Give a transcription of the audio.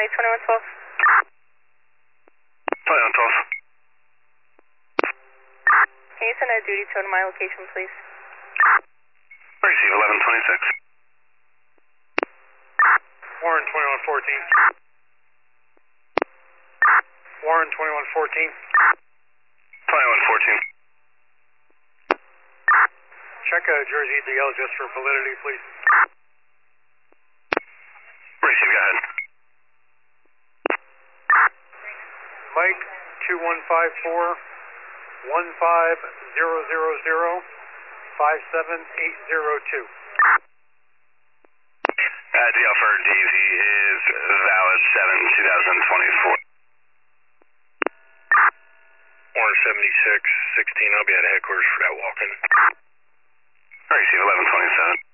Runway 2112. 2112. Can you send a duty tow to my location, please? Receive 1126. Warren 2114. Warren 2114. 2114. Check Jersey DL just for validity, please. Receive, go ahead. Mike 2154 15000 57802. DL for DZ is valid 7/2024. Warren 7616, I'll be at headquarters for that walk-in. Receive 1127.